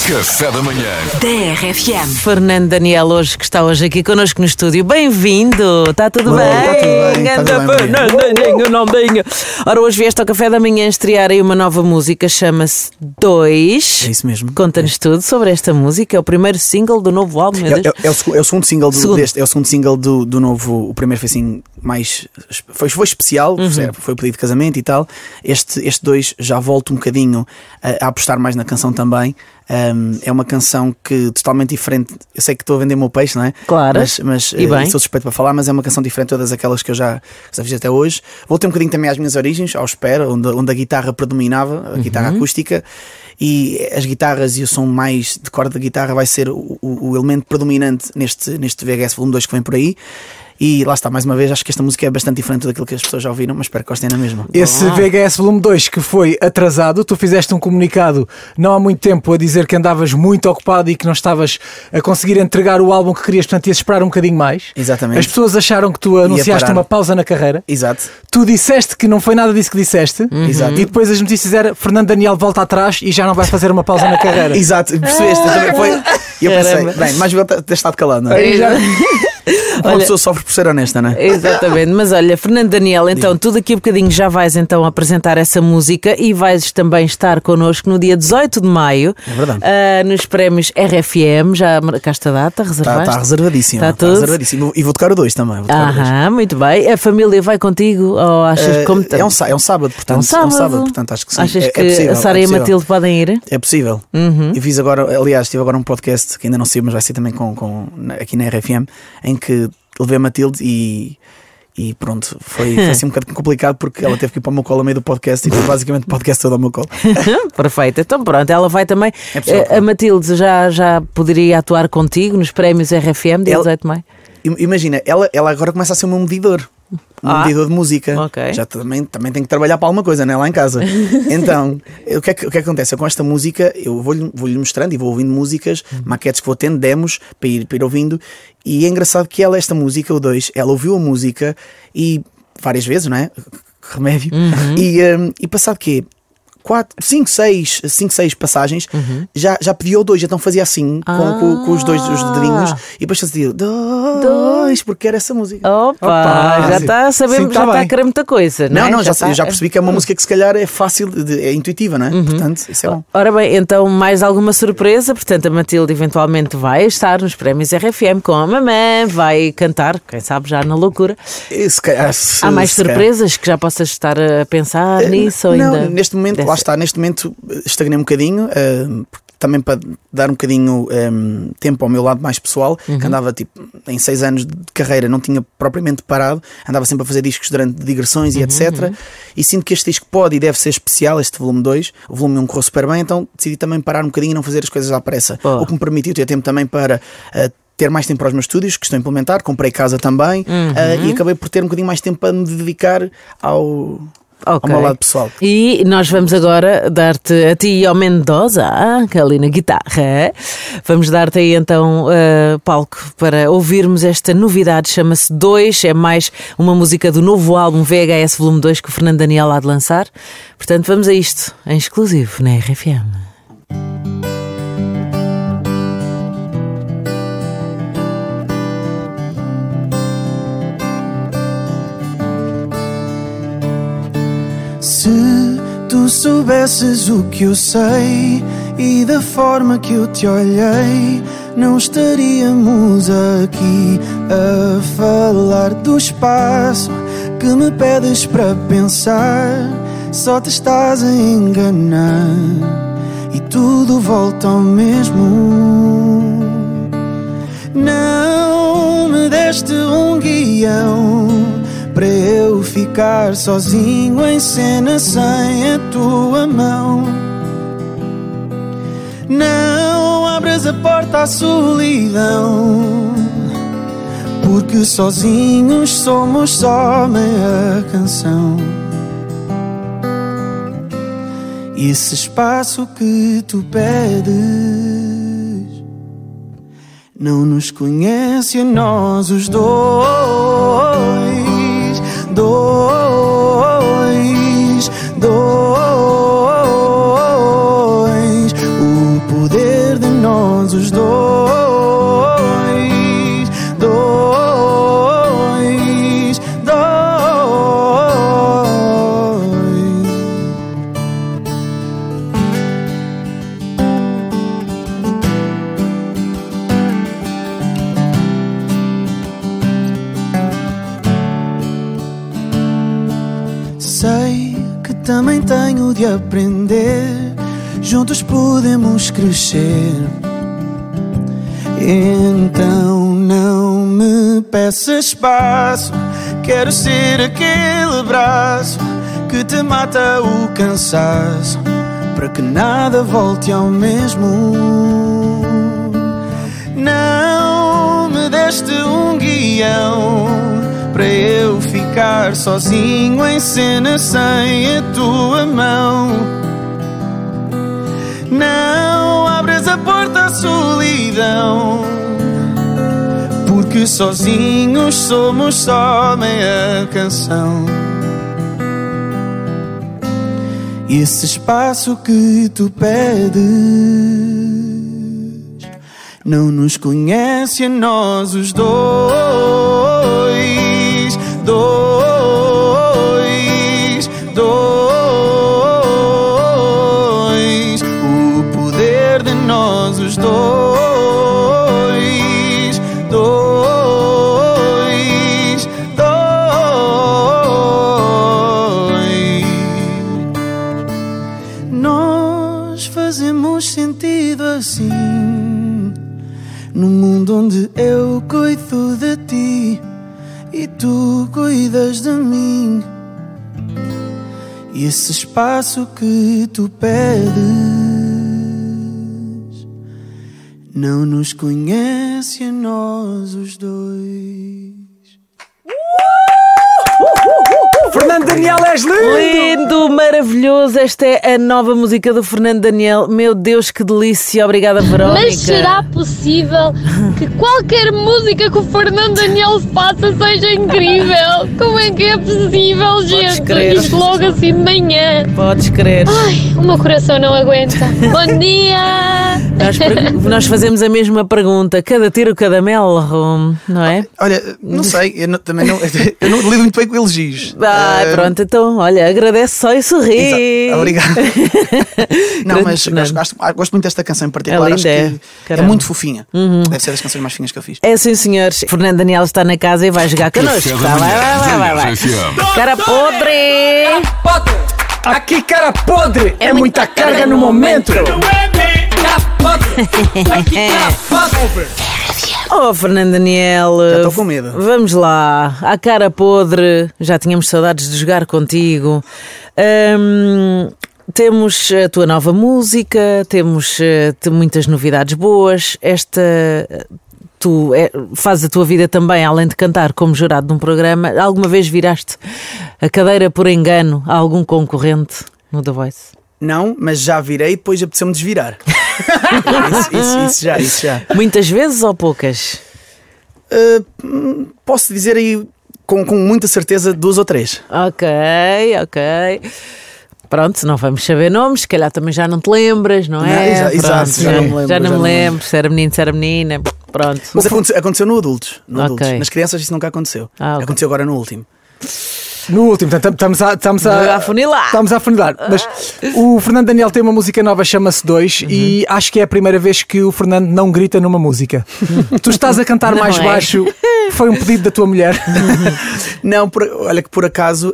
Café da manhã. TRFM. Fernando Daniel, que está hoje aqui connosco no estúdio. Bem-vindo! Está tudo bem? Está tudo bem, está tudo bem, Fernandinho. Ora, hoje vieste ao Café da Manhã estrear aí uma nova música, chama-se 2. É isso mesmo. Conta-nos tudo sobre esta música. É o primeiro single do novo álbum, meu Deus. É o segundo single deste. É o segundo single do novo. O primeiro foi assim mais. Foi especial, foi o pedido de casamento e tal. Este 2 já volta um bocadinho a apostar mais na canção também. É uma canção que totalmente diferente. Eu sei que estou a vender o meu peixe, não é? Claro. Mas sou suspeito para falar, mas é uma canção diferente de todas aquelas que eu já fiz até hoje. Voltei um bocadinho também às minhas origens, ao espera, onde a guitarra predominava, a guitarra acústica, e as guitarras e o som mais de corda de guitarra vai ser o elemento predominante neste VHS Volume 2 que vem por aí. E lá está, mais uma vez, acho que esta música é bastante diferente daquilo que as pessoas já ouviram, mas espero que gostem na mesma. Esse VHS Volume 2 que foi atrasado, tu fizeste um comunicado não há muito tempo a dizer que andavas muito ocupado e que não estavas a conseguir entregar o álbum que querias, portanto ias esperar um bocadinho mais. Exatamente. As pessoas acharam que tu anunciaste uma pausa na carreira. Exato. Tu disseste que não foi nada disso que disseste. Exato. E depois as notícias eram Fernando Daniel volta atrás e já não vai fazer uma pausa na carreira. Exato, percebeste? Também foi. E eu pensei, bem, mais vale ter estado calado, não é? Uma pessoa sofre por ser honesta, não é? Exatamente, mas olha, Fernando Daniel, então tu daqui a bocadinho já vais então apresentar essa música e vais também estar connosco no dia 18 de maio, é verdade. Nos prémios RFM. Já marcaste a data? Reservaste? Está reservadíssimo. Está tudo? Reservadíssimo. E vou tocar o 2 também. Muito bem. A família vai contigo ou achas como é um sábado, portanto. É um sábado, portanto acho que sim. Achas que possível, a Sara e a Matilde podem ir? É possível. Eu fiz agora, aliás, tive agora um podcast que ainda não sei, mas vai ser também aqui na RFM, em que levei a Matilde e pronto, foi assim um bocado complicado porque ela teve que ir para o meu colo a meio do podcast e foi basicamente o podcast todo ao meu colo. Perfeito, então pronto, ela vai também. É a Matilde já poderia atuar contigo nos prémios RFM dia 18 de maio? Imagina, ela agora começa a ser o meu medidor. Medidor de música. Okay. Já também tem que trabalhar para alguma coisa, né? Lá em casa. Então, o que é que acontece? Com esta música, eu vou-lhe mostrando e vou ouvindo músicas, maquetes que vou tendo, demos para ir ouvindo. E é engraçado que esta música, o 2, ela ouviu a música e várias vezes, não é? Que remédio. E passado quê? 5, 6 passagens, já pediu o 2, então fazia assim com os dedinhos e depois fazia 2, porque era essa música. Opa, já está, sabemos, já está a querer muita coisa, não é? Não, já percebi que é uma música que se calhar é fácil, é intuitiva, não é? Portanto, isso é bom. Ora bem, então mais alguma surpresa? Portanto, a Matilde eventualmente vai estar nos prémios RFM com a mamãe, vai cantar, quem sabe já na loucura. Há mais surpresas que já possas estar a pensar nisso ou ainda? Não, neste momento, neste momento estagnei um bocadinho, também para dar um bocadinho tempo ao meu lado mais pessoal, que andava tipo em 6 anos de carreira, não tinha propriamente parado, andava sempre a fazer discos durante digressões e etc. E sinto que este disco pode e deve ser especial, este volume 2. O volume 1 correu super bem, então decidi também parar um bocadinho e não fazer as coisas à pressa. O que me permitiu ter tempo também para ter mais tempo para os meus estúdios, que estou a implementar, comprei casa também, e acabei por ter um bocadinho mais tempo para me dedicar ao meu lado pessoal. E nós vamos agora dar-te a ti e ao Mendoza, que é ali na guitarra, vamos dar-te aí então palco para ouvirmos esta novidade, chama-se 2, é mais uma música do novo álbum VHS Volume 2 que o Fernando Daniel há de lançar. Portanto, vamos a isto em exclusivo na RFM. Se tu soubesses o que eu sei e da forma que eu te olhei, não estaríamos aqui a falar do espaço que me pedes para pensar. Só te estás a enganar e tudo volta ao mesmo. Não me deste um guião para eu ficar sozinho em cena sem a tua mão. Não abras a porta à solidão, porque sozinhos somos só meia canção. E esse espaço que tu pedes não nos conhece a nós os dois. O poder de nós os dois, dois, dois. Sei que também tenho de aprender, juntos podemos crescer. Então não me peças espaço, quero ser aquele braço que te mata o cansaço, para que nada volte ao mesmo. Não me deste um guião para eu ficar sozinho em cena sem a tua mão. Não abres a porta à solidão, porque sozinhos somos só meia canção. E esse espaço que tu pedes não nos conhece a nós os dois, dois, dois. O poder de nós os dois, dois, dois. Nós fazemos sentido assim, num mundo onde eu cuido de ti e tu cuidas de mim. E esse espaço que tu pedes não nos conhece a nós os dois. Fernando Daniel, és lindo! Lindo, maravilhoso. Esta é a nova música do Fernando Daniel. Meu Deus, que delícia. Obrigada, Verónica. Mas será possível que qualquer música que o Fernando Daniel faça seja incrível? Como é que é possível, gente? crer. Isto logo assim de manhã. Podes crer. Ai, o meu coração não aguenta. Bom dia! Nós fazemos a mesma pergunta. Cada tiro, cada mel, não é? Olha, não sei, também não, eu não lido muito bem com elogios. Pronto, então, olha, agradece só e sorri. Obrigado. Não, mas gosto muito desta canção em particular. É Acho linda, que é muito fofinha. Deve ser das canções mais finas que eu fiz. É sim, senhores. Fernando Daniel está na casa e vai jogar connosco. Tá? Vai. Cara podre! Aqui, cara podre! É muita carga no momento! Oh, Fernando Daniel, Já estou com medo. Vamos lá, à cara podre, já tínhamos saudades de jogar contigo. Temos a tua nova música, temos muitas novidades boas. Tu fazes a tua vida também, além de cantar como jurado de um programa. Alguma vez viraste a cadeira por engano a algum concorrente no The Voice? Não, mas já virei e depois apeteceu-me desvirar. Isso já. Muitas vezes ou poucas? Posso dizer aí com muita certeza 2 ou 3. Ok. Pronto, não vamos saber nomes, se calhar também já não te lembras, não é? Não, exato, já não me lembro. Já não me lembro se era menino, se era menina. Pronto. Mas aconteceu no adultos. Ok. Nas crianças isso nunca aconteceu. Ok. Aconteceu agora no último. No último, portanto, estamos a afunilar. Estamos a afunilar. Mas o Fernando Daniel tem uma música nova, chama-se 2, e acho que é a primeira vez que o Fernando não grita numa música. Tu estás a cantar Não mais é? baixo, foi um pedido da tua mulher. Não, olha que por acaso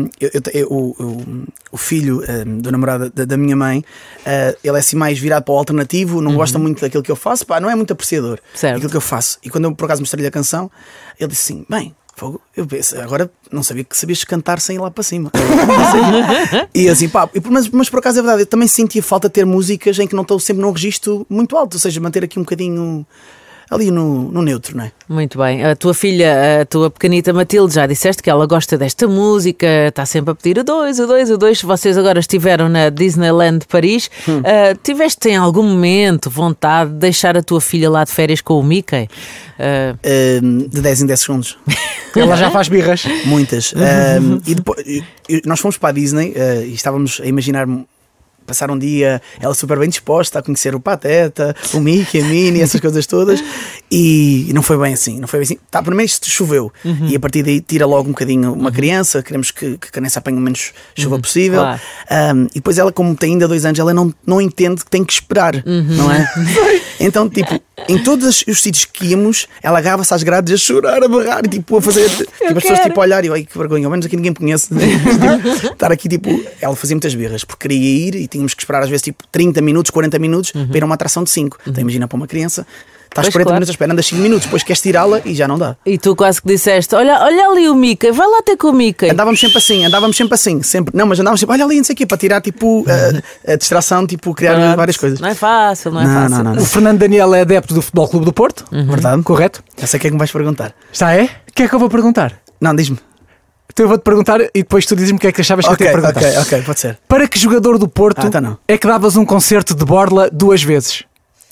o filho do namorado da minha mãe, ele é assim mais virado para o alternativo, não gosta muito daquilo que eu faço, não é muito apreciador daquilo que eu faço. E quando eu por acaso mostrei-lhe a canção, ele disse assim: bem, eu penso, agora não sabia que sabias cantar sem ir lá para cima. E assim, mas por acaso é verdade, eu também sentia falta de ter músicas em que não estou sempre num registro muito alto, ou seja, manter aqui um bocadinho ali no neutro, não é? Muito bem. A tua filha, a tua pequenita Matilde, já disseste que ela gosta desta música, está sempre a pedir o 2. Vocês agora estiveram na Disneyland de Paris. Tiveste em algum momento vontade de deixar a tua filha lá de férias com o Mickey? De 10 em 10 segundos. Ela já faz birras. Muitas. E depois nós fomos para a Disney e estávamos a imaginar passar um dia ela super bem disposta a conhecer o Pateta, o Mickey, a Minnie, essas coisas todas, e não foi bem assim, primeiro isto choveu, e a partir daí tira logo um bocadinho uma criança, queremos que a criança apanhe o menos chuva possível, Claro. E depois ela, como tem ainda 2 anos, ela não entende que tem que esperar, não é? Então, tipo, em todos os sítios que íamos, ela agarrava-se às grades a chorar, a berrar, e tipo, a fazer, tipo, as pessoas tipo, a olhar, e eu, ai, que vergonha, ao menos aqui ninguém me conhece. Tipo, estar aqui, tipo, ela fazia muitas birras, porque queria ir e tínhamos que esperar às vezes tipo 30 minutos, 40 minutos para ir a uma atração de 5. Então imagina para uma criança, estás Pois, 40 claro. minutos à espera, andas 5 minutos, depois queres tirá-la e já não dá. E tu quase que disseste: olha ali o Mickey, vai lá ter com o Mickey. Andávamos sempre assim, sempre. Não, mas andávamos sempre, olha ali, não sei o quê, para tirar tipo a distração, tipo criar Pronto. várias coisas. Não é fácil, não é fácil. Não. O Fernando Daniel é adepto do Futebol Clube do Porto, Verdade? correto? Já sei o que é que me vais perguntar. Já é? O que é que eu vou perguntar? Não, diz-me. Então eu vou-te perguntar e depois tu dizes-me o que é que achavas que eu Ok, tinha perguntar. ok, pode ser. Para que jogador do Porto então não. é que davas um concerto de borla 2 vezes?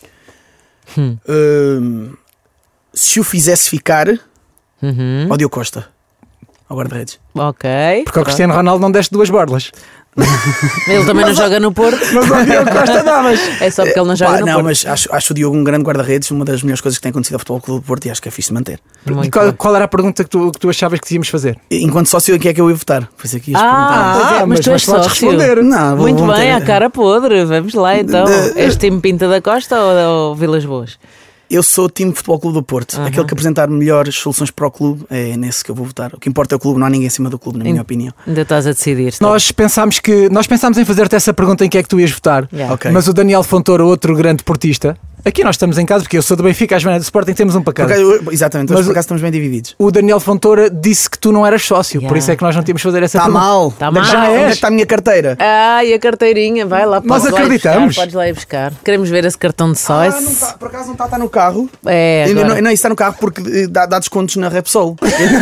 Se o fizesse ficar, ao Diogo Costa, ao guarda-redes. Ok. Porque ao Cristiano Ronaldo não deste 2 borlas. Ele também não joga no Porto. Mas ao Diogo Costa davas. É só porque ele não joga no Não, Porto. mas acho o Diogo um grande guarda-redes, uma das melhores coisas que tem acontecido ao Futebol Clube do Porto, e acho que é fixe de manter. Muito E qual, bem. qual era a pergunta que tu achavas que íamos fazer? Enquanto sócio, em que é que eu ia votar? Foi isso aqui ias Pois é, mas tu és podes sócio. responder. Não, vou Muito manter. bem, à cara podre. Vamos lá então. És time Pinta da Costa ou Vilas Boas? Eu sou o time Futebol Clube do Porto. Aquele que apresentar melhores soluções para o clube é nesse que eu vou votar. O que importa é o clube, não há ninguém acima do clube, na minha opinião. Ainda estás a decidir. Nós pensámos em fazer-te essa pergunta em que é que tu ias votar. Yeah. Ok. Mas o Daniel Fontoura, outro grande portista, aqui nós estamos em casa porque eu sou do Benfica, a Joana é do Sporting, temos um para cada. Exatamente, Mas mas por acaso estamos bem divididos. O Daniel Fontoura disse que tu não eras sócio, Yeah. por isso é que nós não tínhamos de fazer essa Está pergunta. mal. Tá Onde é que mal. está- Já Onde é és. que está a minha carteira? E a carteirinha, vai lá. Nós podes lá ir acreditamos. buscar, podes lá ir buscar. Queremos ver esse cartão de Não sócio. está, por acaso não está no carro. É, agora. Não, isso está no carro porque dá descontos na Repsol.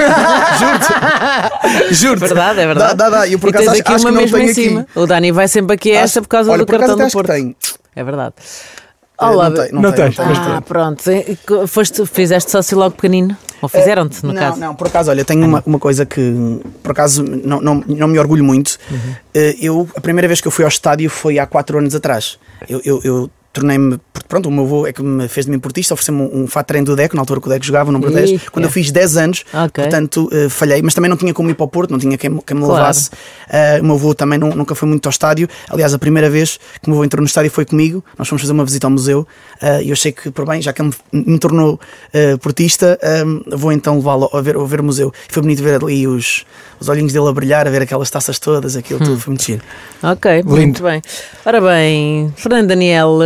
Juro-te. Verdade, é verdade. Dá. Eu por E acaso tens acho, aqui acho uma que não mesmo tenho em cima. aqui. O Dani vai sempre aqui a esta por causa Olha, do por acaso cartão até do acho que Porto. tenho. É verdade. Não Olá, tenho, não tens, tenho. mas pronto. Fizeste sócio logo pequenino? Ou fizeram-te, no caso? Não, por acaso, olha, tenho uma coisa que por acaso não me orgulho muito. A primeira vez que eu fui ao estádio foi há 4 anos atrás. Eu tornei-me, pronto, o meu avô é que me fez de mim portista, ofereceu-me um fato de treino do Deco, na altura que o Deco jogava, o número 10, Ih, quando eu fiz 10 anos, Ok. portanto falhei, mas também não tinha como ir para o Porto, não tinha quem me levasse. O meu avô também nunca foi muito ao estádio. Aliás, a primeira vez que o meu avô entrou no estádio foi comigo, nós fomos fazer uma visita ao museu, e eu achei que, por bem, já que ele me tornou portista, vou então levá-lo a ver o museu. Foi bonito ver ali os olhinhos dele a brilhar, a ver aquelas taças todas, aquilo tudo, foi muito giro. Ok, muito bem. Ora bem, Fernando Daniel,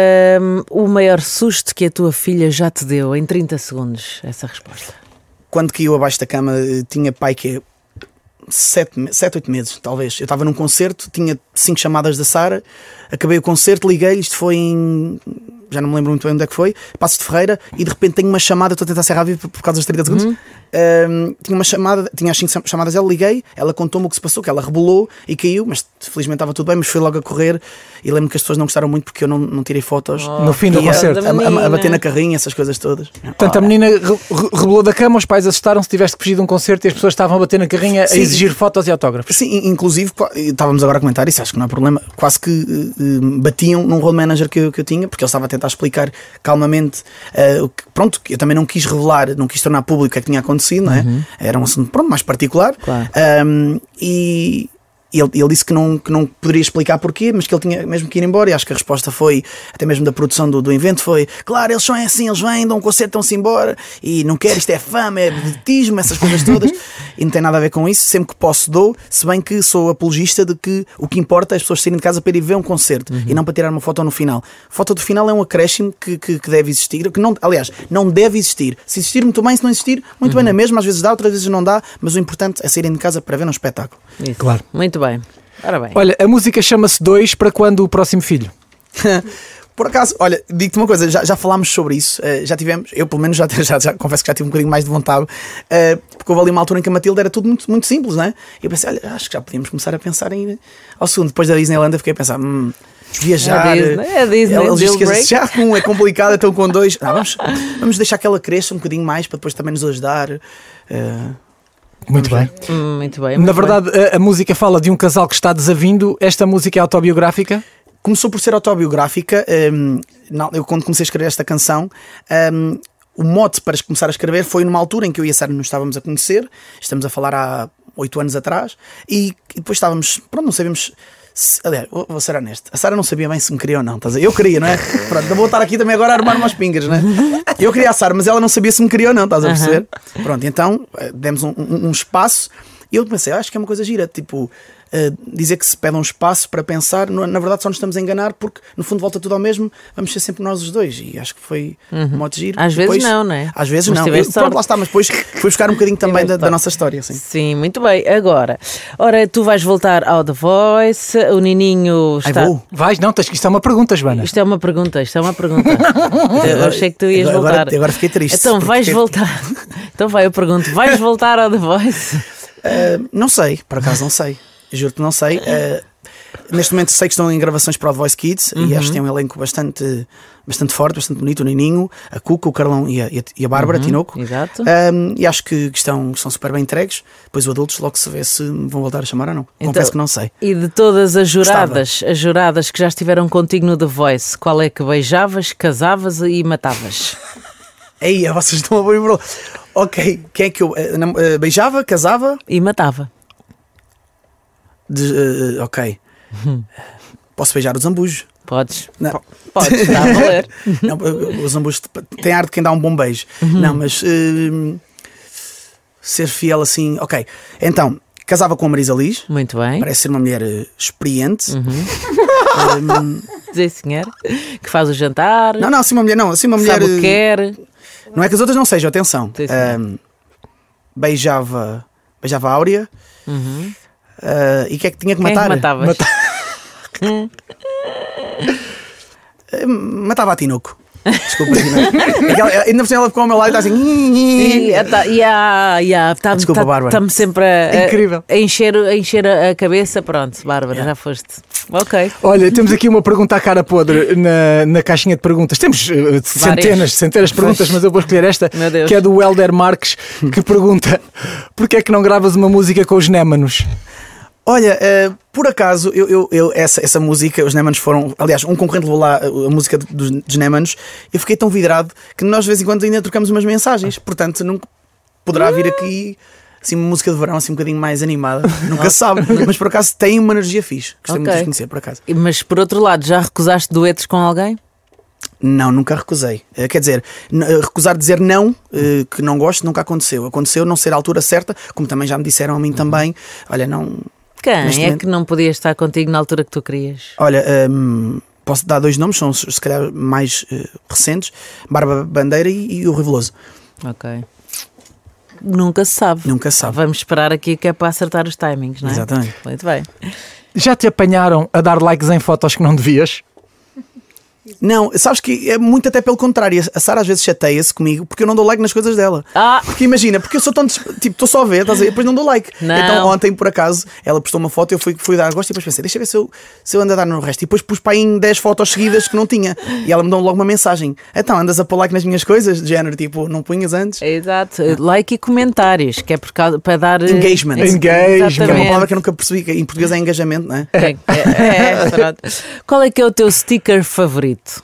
o maior susto que a tua filha já te deu em 30 segundos, essa resposta. Quando caiu abaixo da cama, tinha pai que 7, 8 meses, talvez. Eu estava num concerto, tinha 5 chamadas da Sara, acabei o concerto, liguei-lhe, isto foi em... já não me lembro muito bem onde é que foi, Passos de Ferreira, e de repente tenho uma chamada, estou a tentar ser rápido por causa dos 30 segundos. Tinha uma chamada, tinha as 5 chamadas dela, liguei, ela contou-me o que se passou, que ela rebolou e caiu, mas felizmente estava tudo bem, mas fui logo a correr e lembro que as pessoas não gostaram muito porque eu não tirei fotos. No fim do E concerto. a bater na carrinha, essas coisas todas. Portanto, a menina rebolou da cama, os pais assustaram-se, tiveste que fugir de um concerto e as pessoas estavam a bater na carrinha a Sim. exigir fotos e autógrafos. Sim, inclusive, estávamos agora a comentar isso, acho que não há problema, quase que batiam num road manager que eu tinha, porque ele estava a tentar explicar calmamente, pronto, eu também não quis revelar, não quis tornar público o que é que tinha acontecido, não é? Era um assunto, pronto, mais particular. Claro. E ele disse que não poderia explicar porquê, mas que ele tinha mesmo que ir embora, e acho que a resposta foi, até mesmo da produção do evento, foi: claro, eles são assim, eles vêm, dão um concerto, estão-se embora, e não quero, isto é fama, é vedetismo, essas coisas todas, e não tem nada a ver com isso. Sempre que posso dou, se bem que sou apologista de que o que importa é as pessoas saírem de casa para ir ver um concerto, e não para tirar uma foto no final. A foto do final é um acréscimo que deve existir, que não, aliás, não deve existir. Se existir, muito bem; se não existir, muito bem na mesma. Às vezes dá, outras vezes não dá, mas o importante é saírem de casa para ver um espetáculo. Isso. Claro. Muito bem. Ora bem. Olha, a música chama-se 2 para quando o próximo filho? Por acaso, olha, digo-te uma coisa, já falámos sobre isso, já tivemos, eu pelo menos já confesso que já tive um bocadinho mais de vontade, porque houve ali uma altura em que a Matilde era tudo muito, muito simples, não é? E eu pensei, olha, acho que já podíamos começar a pensar em ir ao segundo. Depois da Disneyland eu fiquei a pensar, viajar, É a Disney, eles deal dizem que break. já com um é complicado, então com 2, vamos deixar que ela cresça um bocadinho mais para depois também nos ajudar. Muito bem. Muito bem. Na muito verdade, a música fala de um casal que está desavindo. Esta música é autobiográfica? Começou por ser autobiográfica. Eu, quando comecei a escrever esta canção, o mote para começar a escrever foi numa altura em que eu e a Sara nos estávamos a conhecer. Estamos a falar há 8 anos atrás. E depois estávamos, pronto, não sabíamos. Aliás, vou ser honesto, a Sara não sabia bem se me queria ou não, estás a dizer? Eu queria, não é? Pronto, não vou estar aqui também agora a armar umas pingas, não é? Eu queria a Sara, mas ela não sabia se me queria ou não, estás a perceber? Pronto, então demos um espaço e eu pensei, acho que é uma coisa gira, tipo, dizer que se pede um espaço para pensar, na verdade só nos estamos a enganar porque no fundo volta tudo ao mesmo, vamos ser sempre nós os dois, e acho que foi um modo giro. Às vezes não, não é? Às vezes Mas não, tiveste sorte. pronto, lá está, mas depois fui buscar um bocadinho também da nossa história, assim. Sim, muito bem. Agora, ora, tu vais voltar ao The Voice, o Nininho está... Vou. Vais? Não, isto é uma pergunta, Joana. Isto é uma pergunta. Eu achei que tu ias voltar. Agora fiquei triste. Então vais voltar. Então vai, eu pergunto, vais voltar ao The Voice? Não sei, por acaso não sei. Juro-te, não sei. Neste momento sei que estão em gravações para o The Voice Kids e acho que tem um elenco bastante forte, bastante bonito. O Nininho, a Cuca, o Carlão e a Bárbara Tinoco. Exato. E acho que estão super bem entregues. Depois os adultos logo se vê se vão voltar a chamar ou não. Então, confesso que não sei. E de todas as juradas que já estiveram contigo no The Voice, qual é que beijavas, casavas e matavas? Aí, vocês estão a abrir. Ok, quem é que eu beijava, casava? E matava. Ok. Posso beijar o Zambujo? Podes. Não. Podes, está a valer. Não, o Zambujo tem ar de quem dá um bom beijo. Não, mas ser fiel assim. Ok, então casava com a Marisa Liz. Muito bem. Parece ser uma mulher experiente. Sim, senhor. Que faz o jantar. Não, assim uma mulher, não, assim uma mulher. Sabe o que quer. Não é que as outras não sejam, atenção. Sim, senhor. Beijava a Áurea. E o que é que tinha que Quem matar? é que matavas? Matava a Tinoco. Desculpa, Tinoco. Ainda por cima ela ficou ao meu lado e está assim. Desculpa, Bárbara. Estamos sempre Incrível. a encher a cabeça. Pronto, Bárbara, já foste. Ok. Olha, temos aqui uma pergunta à cara podre na caixinha de perguntas. Temos centenas de perguntas, mas eu vou escolher esta, que é do Helder Marques, que pergunta: porquê é que não gravas uma música com os Némanos? Olha, por acaso, essa música, os Némanos foram. Aliás, um concorrente levou lá a música dos Némanos. Eu fiquei tão vidrado que nós de vez em quando ainda trocamos umas mensagens. Portanto, nunca poderá vir aqui assim, uma música de verão assim um bocadinho mais animada. Nunca se sabe. Mas por acaso tem uma energia fixe. Gostei muito de conhecer, por acaso. Mas por outro lado, já recusaste duetos com alguém? Não, nunca recusei. Quer dizer, recusar dizer não, que não gosto, nunca aconteceu. Aconteceu não ser a altura certa, como também já me disseram a mim também. Olha, não. Quem é que não podia estar contigo na altura que tu querias? Olha, posso dar 2 nomes, são se calhar mais recentes: Bárbara Bandeira e o Rui Veloso. Ok. Nunca se sabe. Nunca se sabe. Vamos esperar aqui que é para acertar os timings, não é? Exatamente. Muito bem. Já te apanharam a dar likes em fotos que não devias? Não, sabes que é muito até pelo contrário. A Sara às vezes chateia-se comigo porque eu não dou like nas coisas dela. Porque imagina, porque eu sou tão tipo, estou só a ver, estás a ver, depois não dou like. Não. Então ontem, por acaso, ela postou uma foto, eu fui dar gosto e depois pensei, deixa eu ver se eu ando a dar no resto. E depois pus para aí em 10 fotos seguidas que não tinha. E ela me deu logo uma mensagem: então andas a pôr like nas minhas coisas? De género, tipo, não punhas antes? Exato. Like e comentários, que é para dar Engagement. Engagement. Que é uma palavra que eu nunca percebi, que em português é engajamento, não é? Pronto. Qual é que é o teu sticker favorito?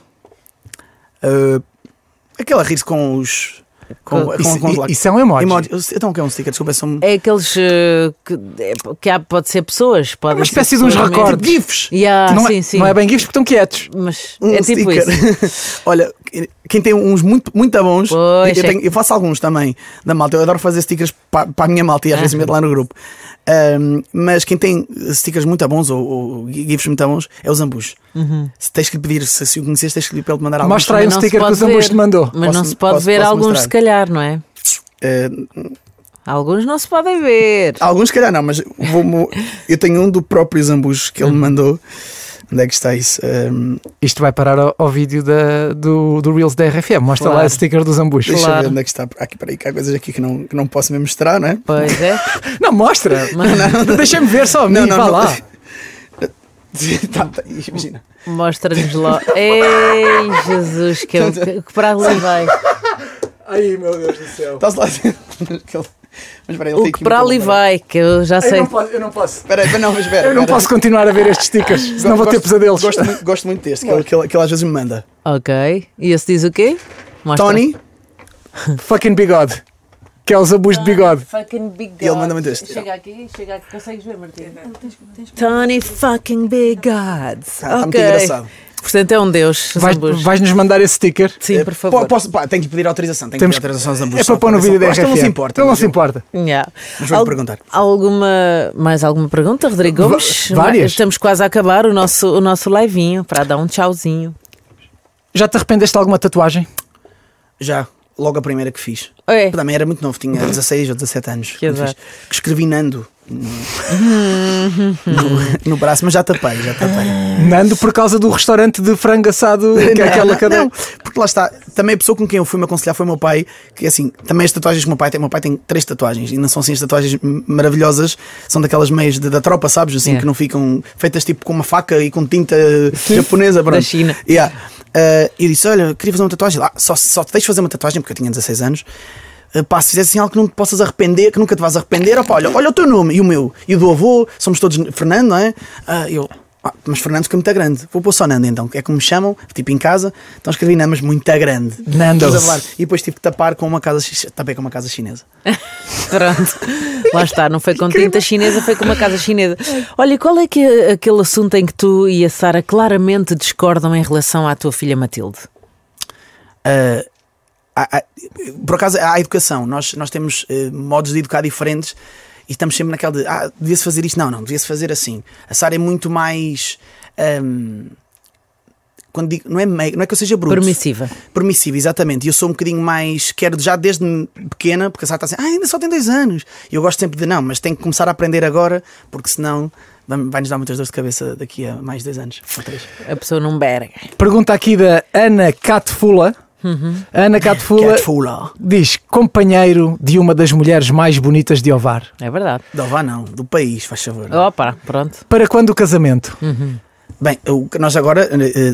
Aquela rir-se com os. Isso é um emoji. Então o que é um sticker? Desculpa, É aqueles que pode ser pessoas. Pode uma ser espécie de uns pessoas mesmo. recordes. GIFs. Sim. Não é bem GIFs porque estão quietos. Mas Um é tipo sticker. isso. Olha, quem tem uns muito bons, Pois, eu faço alguns também da malta. Eu adoro fazer stickers para a minha malta e às vezes meto lá no grupo. Mas quem tem stickers muito bons ou GIFs muito bons é o Zambujo. Se tens que lhe pedir, se o conheces, tens que lhe pedir para ele te mandar alguns. Mostra aí um sticker que o Zambujo te mandou. Mas não se pode ver posso alguns, mostrar. se calhar, não é? Alguns não se podem ver. Alguns, se calhar, não, mas eu tenho um do próprio Zambujo que ele me mandou. Onde é que está isso? Isto vai parar ao vídeo do Reels da RFM. Mostra lá o sticker do Zambujo. Deixa eu ver onde é que está. Aqui, para aí, que há coisas aqui que não posso mesmo mostrar, não é? Pois é. Não, mostra. Deixa-me ver só a mim. Vá lá. Imagina. Mostra-nos lá. Ei, Jesus, que para ali vai. Ai, meu Deus do céu. Estás lá. Mas espera, O que para ali vai, que eu já sei. Eu não posso. Espera, Eu não posso continuar a ver estes stickers, senão vou ter pesadelos. Gosto muito deste, que ele às vezes me manda. Ok. E esse diz o quê? Mostra. Tony Fucking bigode. Que é os abusos de bigode. Fucking big E ele manda muito este. Chega aqui, consegues ver, Martim? Tony fucking big gods. Está muito engraçado. Portanto, é um deus. Vais-nos mandar esse sticker? Sim, por favor. Tenho que pedir autorização. Tenho que pedir autorização aos ambos. É para pôr no vídeo da RFM. Não se importa. Não se importa. Yeah. Mas vou-lhe perguntar. Mais alguma pergunta, Rodrigo Gomes? Várias. Estamos quase a acabar o nosso livinho para dar um tchauzinho. Já te arrependeste de alguma tatuagem? Já. Logo a primeira que fiz. É. Também era muito novo, tinha 16 ou 17 anos. Que azar. Que escrevi Nando no braço, mas já tapei. Nando por causa do restaurante de frango assado, que é aquela cadeia. Não, porque lá está, também a pessoa com quem eu fui me aconselhar foi o meu pai, que assim, também as tatuagens que o meu pai tem 3 tatuagens, e não são assim as tatuagens maravilhosas, são daquelas meias da tropa, sabes, assim, que não ficam feitas tipo com uma faca e com tinta japonesa, pronto. Da China. Yeah. E disse, olha, queria fazer uma tatuagem lá, só te deixo fazer uma tatuagem, porque eu tinha 16 anos. Pá, se fizesse assim algo que não te possas arrepender, que nunca te vais arrepender, opa, olha o teu nome e o meu e o do avô, somos todos Fernando, não é? Mas Fernando fica muito grande, vou pôr só Nando então, que é como me chamam, tipo em casa, então escrevi Nando, mas muito grande. Nando. E depois tive que tapar com uma casa chinesa. Pronto, lá está, não foi com tinta chinesa, foi com uma casa chinesa. Olha, qual é que é aquele assunto em que tu e a Sara claramente discordam em relação à tua filha Matilde? Por acaso, há a educação. Nós temos modos de educar diferentes e estamos sempre naquela de devia-se fazer isto. Não, devia-se fazer assim. A Sara é muito mais quando digo, não é que eu seja bruto. Permissiva, exatamente. E eu sou um bocadinho mais, quero já desde pequena, porque a Sara está assim, ainda só tem 2 anos. E eu gosto sempre de, não, mas tenho que começar a aprender agora, porque senão vai-nos dar muitas dores de cabeça daqui a mais 2 anos ou 3. A pessoa não berga. Pergunta aqui da Ana Catfula. Ana Catfula diz: companheiro de uma das mulheres mais bonitas de Ovar. É verdade. De Ovar não, do país, faz favor. Opa, pronto. Para quando o casamento? Bem, nós agora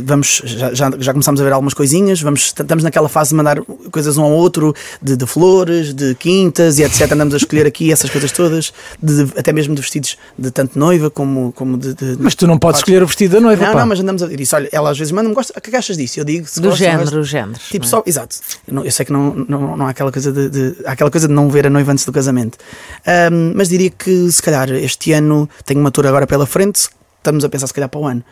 já começamos a ver algumas coisinhas, estamos naquela fase de mandar coisas um ao outro, de flores, de quintas e etc. Andamos a escolher aqui essas coisas todas, até mesmo de vestidos de tanto noiva como de Mas tu não podes escolher o vestido da noiva, Não, mas andamos a dizer isso. Olha, ela às vezes manda-me, o que achas disso? Eu digo, se do gosta, género, os géneros. Tipo, só, exato. Eu sei que não há aquela coisa há aquela coisa de não ver a noiva antes do casamento. Mas diria que se calhar este ano tenho uma tour agora pela frente. Estamos a pensar se calhar para o ano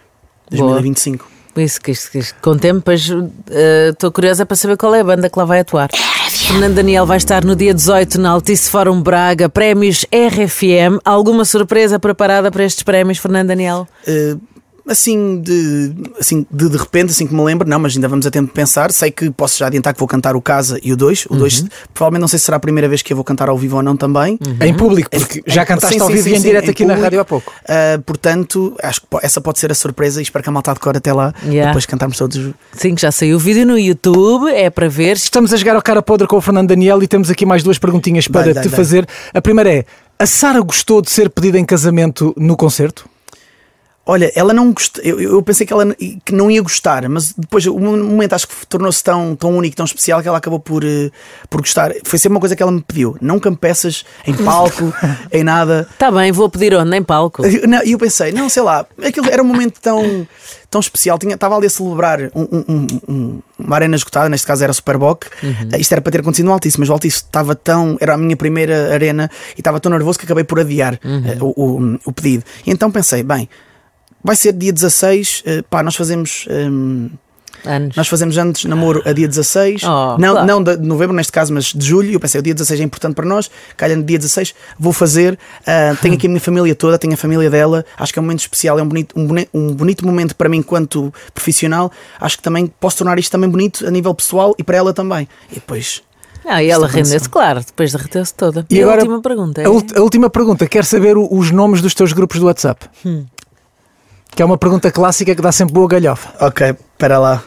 2025. Isso que com tempo, pois estou curiosa para saber qual é a banda que lá vai atuar. Fernando Daniel vai estar no dia 18 na Altice Fórum Braga, prémios RFM. Alguma surpresa preparada para estes prémios, Fernando Daniel? Assim de repente, assim que me lembro, não, mas ainda vamos a tempo de pensar. Sei que posso já adiantar que vou cantar o Casa e o 2. O 2, provavelmente não sei se será a primeira vez que eu vou cantar ao vivo ou não também. Em público, porque já cantaste ao vivo e em direto aqui público, na rádio há pouco. Portanto, acho que essa pode ser a surpresa e espero que a malta decore até lá. Depois cantarmos todos. Sim, que já saiu o vídeo no YouTube, é para ver. Estamos a jogar ao cara podre com o Fernando Daniel e temos aqui mais 2 perguntinhas para te fazer. A primeira é: a Sara gostou de ser pedida em casamento no concerto? Olha, ela não gostou. Eu pensei que não ia gostar, mas depois o momento acho que tornou-se tão único, tão especial, que ela acabou por gostar. Foi sempre uma coisa que ela me pediu: nunca me peças em palco, em nada. Está bem, vou pedir onde? Em palco. E eu pensei, não, sei lá, aquilo era um momento tão especial. Estava ali a celebrar uma arena esgotada, neste caso era a Superboc. Isto era para ter acontecido no Altice, mas o Altice estava era a minha primeira arena e estava tão nervoso que acabei por adiar o pedido. E então pensei, bem, vai ser dia 16, nós fazemos anos. Nós fazemos anos de namoro a dia 16, não de novembro neste caso, mas de julho. Eu pensei, o dia 16 é importante para nós, calha no dia 16, vou fazer. Tenho aqui a minha família toda, tenho a família dela, acho que é um momento especial, é um bonito momento para mim enquanto profissional. Acho que também posso tornar isto também bonito a nível pessoal e para ela também. E depois... e ela rendeu-se, claro, depois derreteu-se toda. E agora, a última pergunta é... A última pergunta, quero saber os nomes dos teus grupos do WhatsApp. Que é uma pergunta clássica que dá sempre boa galhofa. Ok, espera lá.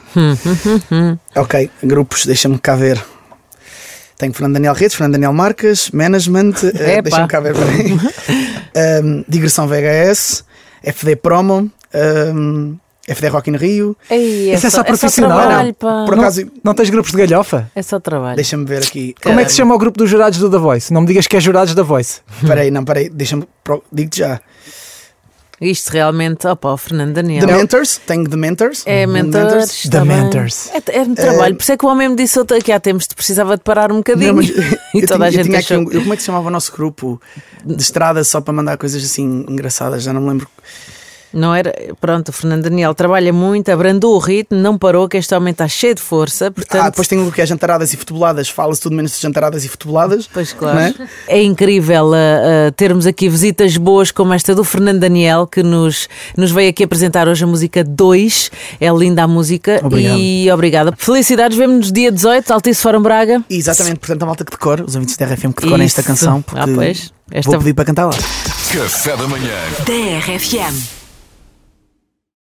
Ok, grupos, deixa-me cá ver. Tenho Fernando Daniel Redes, Fernando Daniel Marques, Management, deixa-me cá ver. Digressão VHS, FD Promo, FD Rock in Rio. Ei, Isso é só profissional. Trabalho, pá. Por acaso, Não tens grupos de galhofa? É só trabalho. deixa-me ver aqui. Como é que se chama o grupo dos jurados do The Voice? Não me digas que é jurados da Voice. Peraí, deixa-me. Digo-te já. Isto realmente, opa, o Fernando Daniel. The Mentors, tenho The Mentors. É, mentores. The tá bem. Mentors. É muito trabalho. Por isso é que o homem me disse que há tempos precisava de parar um bocadinho. Não, mas E toda a gente tinha aqui achou. como é que se chamava o nosso grupo de estrada só para mandar coisas assim engraçadas? Já não me lembro. Não era. Pronto, o Fernando Daniel trabalha muito, abrandou o ritmo, não parou, que este homem está cheio de força. Portanto... Depois tem o que é jantaradas e futeboladas. Fala-se tudo menos de jantaradas e futeboladas. Pois claro. Não é? É incrível termos aqui visitas boas como esta do Fernando Daniel, que nos veio aqui apresentar hoje a música 2. É linda a música. Obrigado. E obrigada. Felicidades, vemo-nos dia 18, Altice Fórum Braga. E exatamente, portanto, a malta que decora, os ouvintes da RFM que decorem esta Isso. canção, porque Pois. vou pedir para cantar lá. Café da manhã. Da RFM.